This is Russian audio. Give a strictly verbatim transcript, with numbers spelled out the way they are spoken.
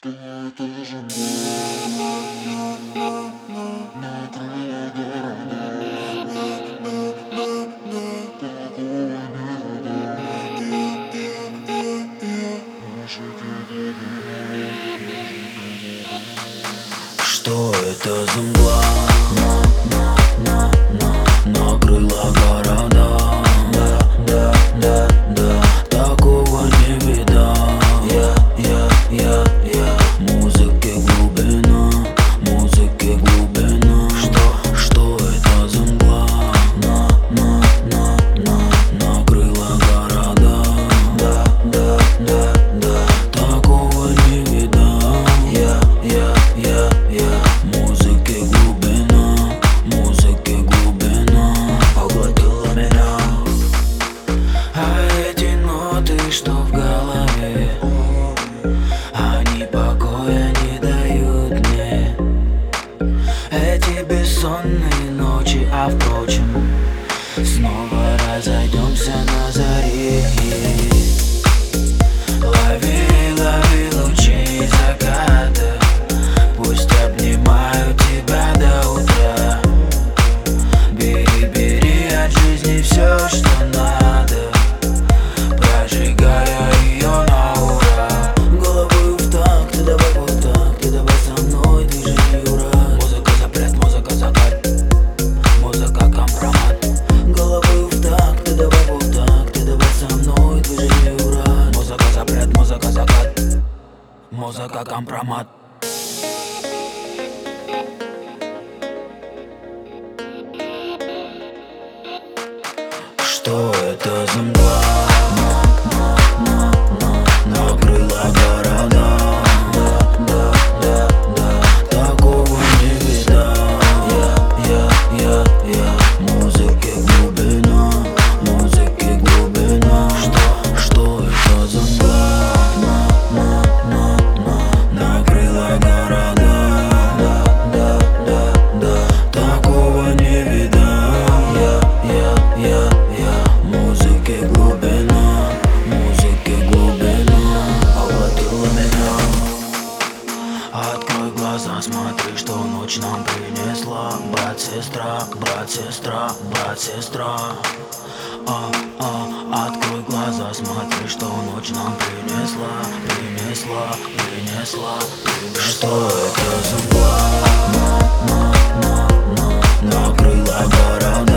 Что это за мгла накрыла города? Такого не видано. Что это за мгла накрыла города? Да, да, да, да, такого не видал. Я, я, я, я, музыки глубина, музыки глубина. Что, что это за мгла на, на, на, на, накрыла города? Да, да, да, да, такого не видал. Я, я, я, я, музыки глубина, музыки глубина поглотила меня. А эти ноты, что в голове, они покоя не дают мне. Эти бессонные ночи, а впрочем, снова разойдемся на заре. Лови, лови лучи заката, пусть обнимают тебя до утра. Бери, бери от жизни все, что надо, прожигая ее на ура. Головой в такт, ты давай вот так, ты давай со мной, движение ура. Музыка запрет, музыка закат, музыка компромат. Головой в такт, ты давай вот так, ты давай со мной, движение ура. Музыка запрет, музыка закат, музыка компромат. Что это за мгла накрыла города? Да, да, да, да, такого не видал. Я, я, я, я, музыки глубина, музыки глубина. Что, что это за мгла накрыла города? Да, да, да, да, такого не видал. Я, я, я, я, музыки глубина, музыки глубина поглотила меня. Открой глаза, смотри, что ночь нам принесла. Брат, сестра, брат, сестра, брат, сестра. А, а, открой глаза, смотри, что ночь нам принесла, принесла, принесла, принесла. Что это за мгла накрыла города?